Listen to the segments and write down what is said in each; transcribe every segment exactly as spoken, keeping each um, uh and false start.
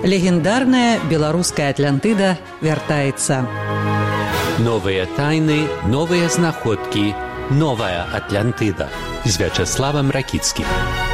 Легендарная беларуская Атлантыда вяртаецца. Новыя тайны, новыя знаходкі, новая Атлантыда з Вячеславам Ракіцкім.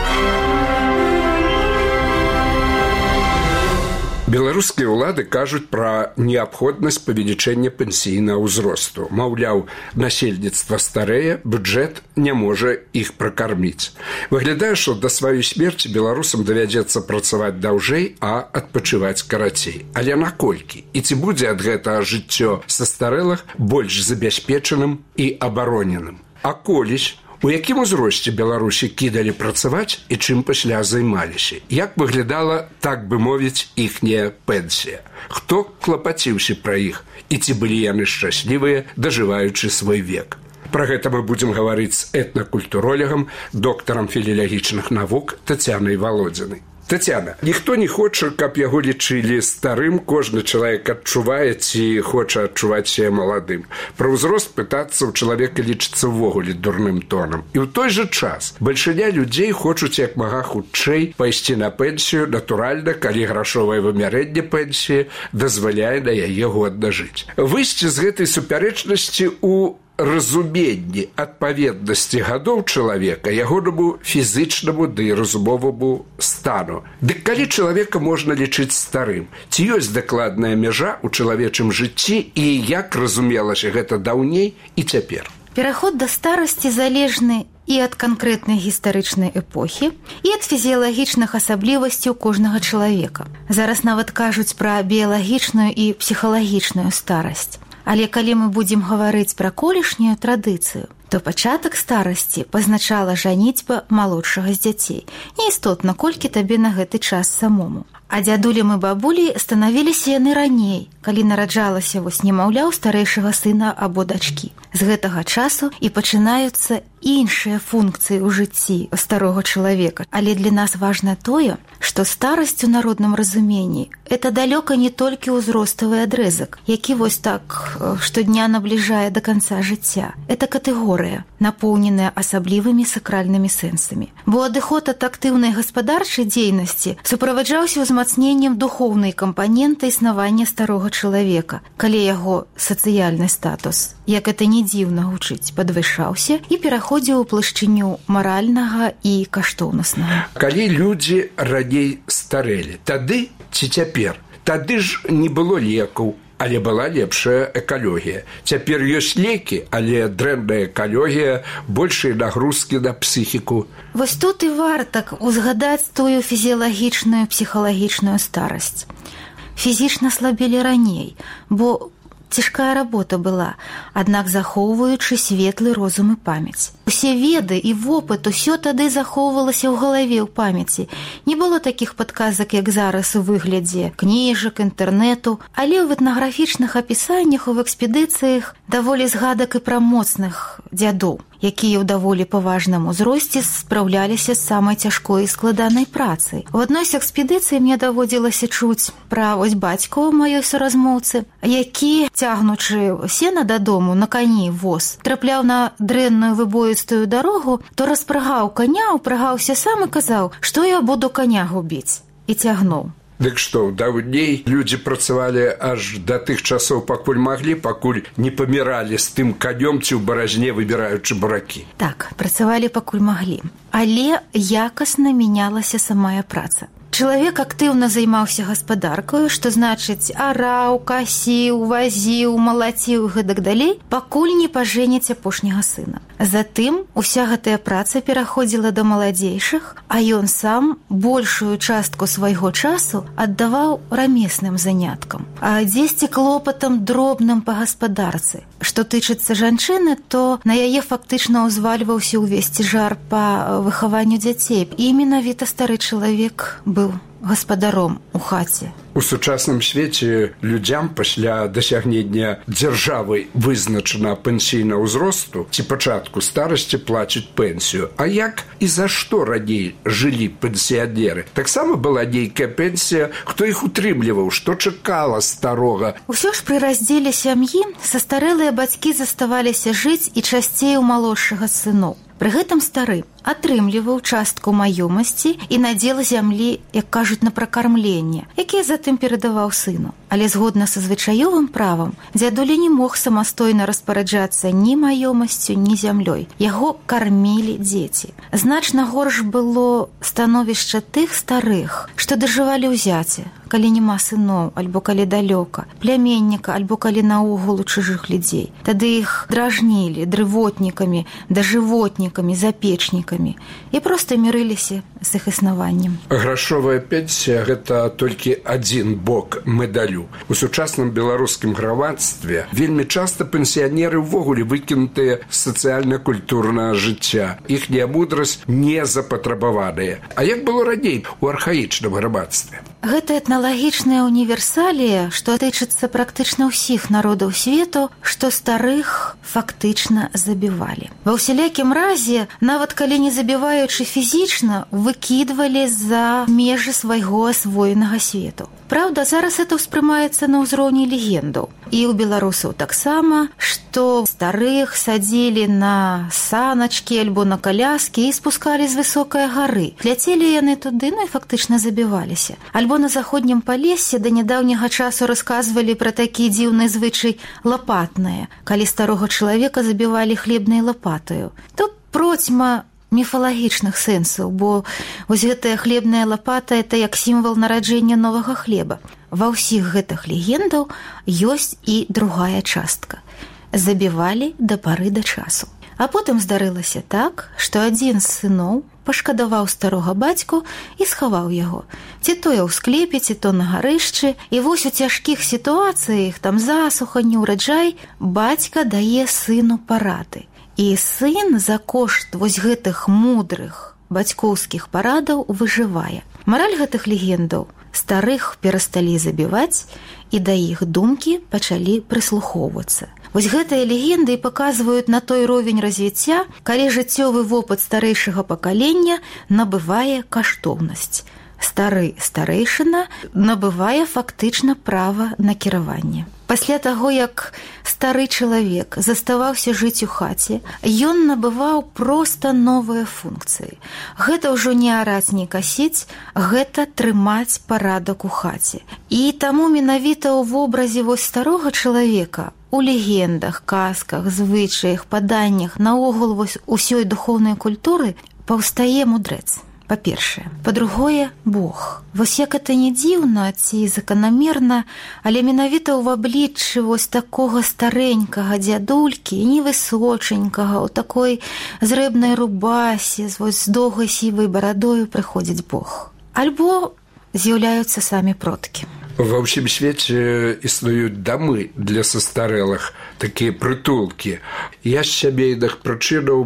Беларускія ўлады кажуць пра неабходнасць павелічэння пенсійнага ўзросту. Маўляў, насельніцтва старэе, бюджэт не можа іх пракарміць. Выглядае, што да сваёй смерці беларусам давядзецца працаваць даўжэй, а адпачываць карацей. Але наколькі? І ці будзе ад гэтага жыццё састарэлых больш забяспечаным і абароненым? А колісь, у якім узросце Беларусі кідалі працаваць і чым пасля займаліся? Як выглядала, так бы мовіць, іхняя пенсія? Хто клапаціўся пра іх? І ці былі яны шчаслівыя, дажываючы свой век? Пра гэта мы будзем гаварыць з этнакультуролегам, доктарам філалагічных навук Тацянай Валодзінай. Тацяна, ніхто не хоча, каб яго лічылі старым, кожны чалавек адчувае ці хоча адчуваць сябе маладым. Пра ўзрост пытацца ў чалавека лічыцца ўвогуле дурным тонам. І ў той жа час бальшыня людзей хочуць як мага хутчэй пайсці на пенсію, натуральна, калі грашовае вымярэнне пенсіі дазваляе на яе годна жыць. Выйсці з гэтай супярэчнасці ў разуменні адпаведнасці гадоў чалавека ягонаму фізычнаму ды разумоваму стану. Дык калі чалавека можна лічыць старым? Ці ёсць дакладная мяжа ў чалавечым жыцці і як разумелася гэта даўней і цяпер? Пераход да старасці залежны і ад канкрэтнай гістарычнай эпохі, і ад фізіялагічных асаблівасцяў кожнага чалавека. Зараз нават кажуць пра біялагічную і псіхалагічную старасць. Але калі мы будзем гаварыць пра колішнюю традыцыю, то пачатак старасці пазначала жаніцьба малодшага з дзяцей. Неістотна, колькі табе на гэты час самому. А дзядулям і бабулі станавіліся яны раней, калі нараджалася вось немаўля ў старэйшага сына або дачкі. З гэтага часу і пачынаюцца іншыя функцыі ў жыцці старога чалавека. Але для нас важна тое, што старасць у народным разуменні – это далёка не толькі ўзроставы адрэзак, які вось так штодня набліжае да канца жыцця. Это катэгорыя, напоўненая асаблівымі сакральнымі сэнсамі. Бо адыход ад актыўнай гаспадарчай дзейнасці суправаджаўся ўзмацненнем духоўнай кампаненты існавання старога чалавека, калі яго сацыяльны статус, як это не дзіўна гучыць, падвышаўся і пераходзіў у плашчыню маральнага і каштоўнаснага. Калі людзі раней старэлі, тады ці цяпер? Тады ж не было лекаў, але была лепшая экалогія. Цяпер ёсць лекі, але дрэнная экалогія, большыя нагрузкі на псіхіку. Вось тут і варта узгадаць тую фізіялагічную, псіхалагічную старасць. Фізічна слабелі раней, бо цяжкая работа была, аднак захоўваючы светлы розум і памяць. Усе веды і вопыт, усё тады захоўвалася ў галаве ў памяці. Не было такіх падказак, як зараз у выглядзе кніжак, інтэрнэту, але ў этнаграфічных апісаннях, у экспедыцыях даволі згадак і пра моцных дзядоў, якія ў даволі паважным узросце спраўляліся з самай цяжкой і складанай працай. У адной з экспедыцый мне даводзілася чуць пра вось бацьку маёй суразмоўцы, які, цягнучы сена дадому на кані воз, трапляў на дрэнную выбоістую дарогу, то распрагаў каня, упрагаўся сам і казаў, што я буду каня губіць, і цягнуў. Дык што, даўней людзі працавалі аж да тых часоў, пакуль маглі, пакуль не паміралі з тым канём ці ў баразне, выбіраючы буракі. Так, працавалі пакуль маглі. Але якасна мянялася самая праца. Чалавек актыўна займаўся гаспадаркаю, што значыць араў, касіў, вазіў, малаціў і гэтак далей, пакуль не пажэняць апошняга сына. Затым уся гэтая праца пераходзіла да маладзейшых, а ён сам большую частку свайго часу аддаваў рамесным заняткам, а дзесьці клопатам дробным па гаспадарцы. Што тычыцца жанчыны, то на яе фактычна ўзвальваўся ўвесь цяжар па выхаванню дзяцей. І менавіта стары чалавек быў гаспадаром у хаце. У сучасным свеце людзям пасля дасягнення дзяржавы вызначана пенсійнага ўзросту ці пачатку старасці плацяць пенсію. А як і за што раней жылі пенсіянеры? Таксама была нейкая пенсія, хто іх утрымліваў, што чакала старога? Усё ж пры раздзеле сям'і састарэлыя бацькі заставаліся жыць і часцей у малодшага сыноў. Пры гэтым стары атрымліваў частку маёмасці і надзел зямлі, як кажуць, на пракармленне, якія затым перадаваў сыну. Але згодна са звычаёвым правам дзядуля не мог самастойна распараджацца ні маёмасцю, ні зямлёй. Яго кармілі дзеці. Значна горш было становішча тых старых, што дажывалі ў зяце, калі няма сыноў, альбо калі далёка, пляменніка, альбо калі наогул у чужых людзей. Тады іх дражнілі дрывотнікамі, дажывотнікамі, запечнікамі і проста мірыліся з іх існаваннем. Грашовая пенсія – гэта толькі адзін бок медалю. У сучасным беларускім грамадстве вельмі часта пенсіянеры ўвогуле выкінутыя з сацыяльна-культурнага жыцця. Іхняя мудрасць не запатрабаваная. А як было раней у архаічным грамадстве? Гэта этналагічная універсалія, што тычыцца практычна ўсіх народаў свету, што старых фактычна забівалі. Ва ўсялякім разе, нават калі не забіваючы фізічна, выкідвалі за межы свайго асвоенага свету. Праўда, зараз это ўспрымаецца на ўзроўні легендаў. І ў беларусаў таксама, што старых садзілі на саначкі альбо на каляскі і спускалі з высокай гары. Ляцелі яны туды, ну і фактычна забіваліся. Альбо на заходнім палесе да нядаўняга часу расказвалі пра такі дзіўны звычай лапатнае, калі старога чалавека забівалі хлебнай лапатаю. Тут процьма міфалагічных сэнсаў, бо вось гэтая хлебная лапата – это як сімвал нараджэння новага хлеба. Ва ўсіх гэтых легендаў ёсць і другая частка. Забівалі да пары да часу. А потым здарылася так, што адзін з сыноў пашкадаваў старога бацьку і схаваў яго. Ці то ў склепе, ці то на гарышчы. І вось у цяжкіх сітуацыях, там засуха, неўраджай, бацька дае сыну парады. І сын за кошт вось гэтых мудрых бацькоўскіх парадаў выжывае. Мараль гэтых легендаў – старых перасталі забіваць, і да іх думкі пачалі прыслухоўвацца. Вось гэтыя легенды і паказваюць на той ровень развіцця, калі жыццёвы вопыт старэйшага пакалення набывае каштоўнасць. Стары старэйшына набывае фактычна права на кіраванне. Пасля таго, як стары чалавек заставаўся жыць у хаце, ён набываў проста новыя функцыі. Гэта ўжо не араць, не касіць, гэта трымаць парадак у хаце. І таму менавіта ў вобразе вось старога чалавека у легендах, казках, звычаях, паданнях, наогул вось усёй духоўнай культуры паўстае мудрэц. Па-першае. Па-другое, Бог. Вось як это не дзіўна ці заканамерна, але менавіта ў абліччы вось такога старэнькага дзядулькі, невысоченькага, у такой зрэбнай рубасе, вось з доўгай сівай барадою прыходзіць Бог. Альбо з'яўляюцца самі продкі. Ва ўсім свеце існуюць дамы для састарэлых, такія прытулкі. Я з сямейных прычынаў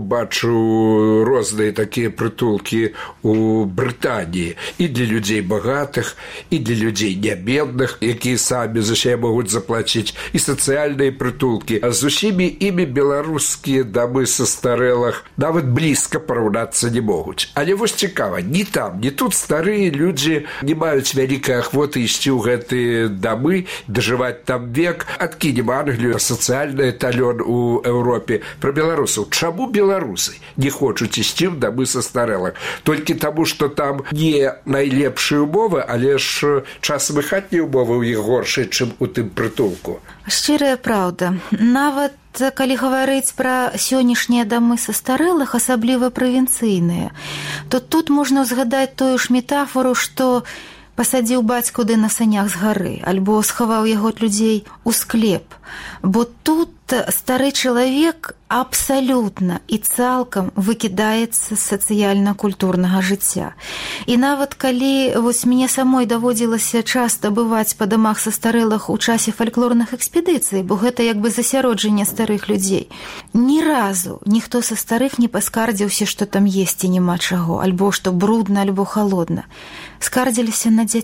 бачу розныя такія прытулкі ў Брытаніі. І для людзей багатых, і для людзей нябедных, якія самі за сябе могуць заплаціць, і сацыяльныя прытулкі. А з усімі імі беларускія дамы састарэлых нават блізка параўнацца не могуць. Але вось цікава, ні там, ні тут старыя людзі не маюць вялікай ахвоты ісці ў гэта ты дамы, дажываць там век, адкінем Англію, сацыяльны эталён у Еўропе. Пра беларусаў. Чаму беларусы не хочуць ісці ў дамы састарэлых? Толькі таму, што там не найлепшыя ўмовы, але ж часам і хатнія ўмовы ў іх горшыя, чым у тым прытулку. Шчырая праўда. Нават калі гаварыць пра сённяшнія дамы састарэлых, асабліва правінцыйныя, то тут можна згадаць тую ж метафору, што пасадзіў бацьку ды на санях з гары, альбо схаваў яго ад людзей у склеп. Бо тут стары чалавек абсалютна і цалкам выкідаецца з сацыяльна-культурнага жыцця. І нават калі вось мне самой даводзілася часта бываць па дамах састарэлых у часе фальклорных экспедыцый, бо гэта як бы засяроджанне старых людзей, ні разу ніхто са старых не паскардзіўся, што там есці няма чаго, альбо што брудна, альбо халодна. Скардзіліся на дзяцей.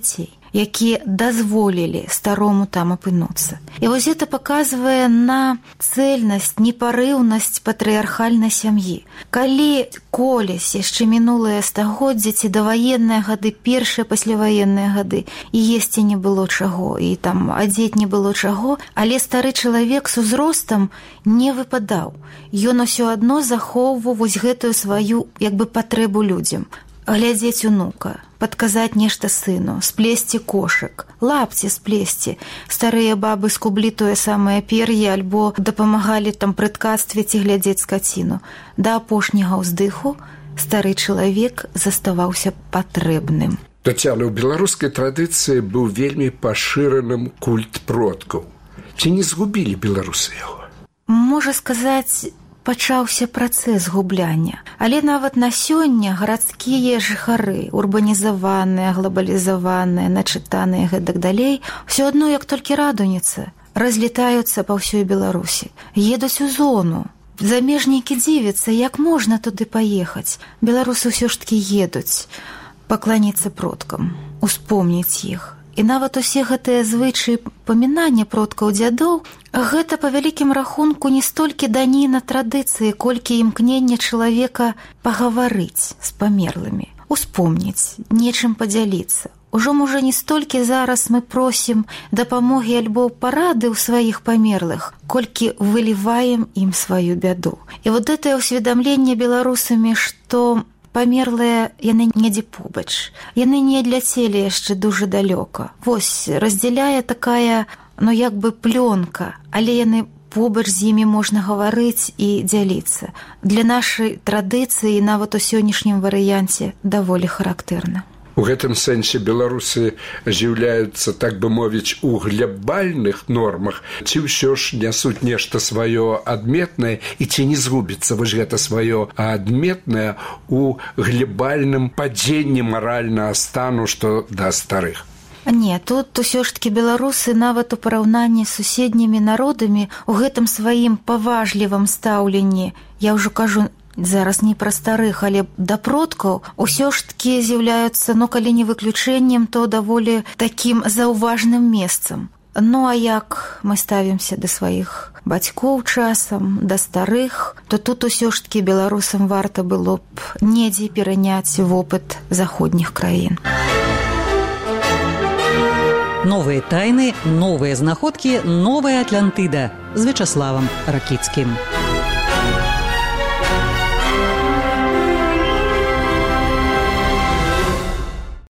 якія дазволілі старому там апынуцца. І вось гэта паказвае на цэльнасць, непарыўнасць патрыархальнай сям'і. Калі колісь яшчэ мінулыя стагоддзі ці даваенныя гады, першыя пасляваенныя гады, і есці не было чаго, і там адзець не было чаго, але стары чалавек з узростам не выпадаў. Ён усё адно захоўваў вось гэтую сваю як бы патрэбу людзям. Глядзець унука, падказаць нешта сыну, сплесці кошык, лапці сплесці. Старыя бабы скублі тое самае пер'е альбо дапамагалі там пры ткацтве ці глядзець скаціну. Да апошняга ўздыху стары чалавек заставаўся патрэбным. Тацяна, у беларускай традыцыі быў вельмі пашыраным культ продкаў. Ці не згубілі беларусы яго? Можа сказаць, пачаўся працэс губляння. Але нават на сёння гарадскія жыхары, урбанізаваныя, глобалізаваныя, начытаныя і гэтак далей, усё адно, як толькі радуніца, разлетаюцца па ўсёй Беларусі. Едуць у зону. Замежнікі дзівяцца, як можна туды паехаць. Беларусы ўсё ж такі едуць пакланіцца продкам, успомніць іх. І нават усе гэтыя звычаі памінання продкаў дзядоў, гэта па вялікім рахунку не столькі даніна традыцыі, колькі імкнення чалавека пагаварыць з памерлымі, успомніць, нечым падзяліцца. Ужо, можа, не столькі зараз мы просім дапамогі альбо парады ў сваіх памерлых, колькі выліваем ім сваю бяду. І вот гэтае ўсведамленне беларусамі, што памерлыя яны недзе побач, яны не адляцелі яшчэ дужа далёка. Вось раздзяляе такая, ну як бы плёнка, але яны побач з імі можна гаварыць і дзяліцца. Для нашай традыцыі нават у сённяшнім варыянце даволі характэрна. У гэтым сэнсе беларусы з'яўляюцца, так бы мовіць, у глябальных нормах, ці ўсё ж нясуць нешта сваё адметнае, і ці не згубіцца вось гэта сваё адметнае у глябальным падзенні маральнага стану, што да старых. Не, тут усё ж такі беларусы нават у параўнанні з суседнімі народамі у гэтым сваім паважлівым стаўленні, я ўжо кажу, зараз не пра старых, але да продкаў усё ж такі з'яўляюцца, ну, калі не выключэннем, то даволі такім заўважным месцам. Ну, а як мы ставімся да сваіх бацькоў часам, да старых, то тут усё ж такі беларусам варта было б недзе пераняць вопыт заходніх краін. Новыя тайны, новыя знаходкі, новая Атлантыда з Вячаславам Ракіцкім.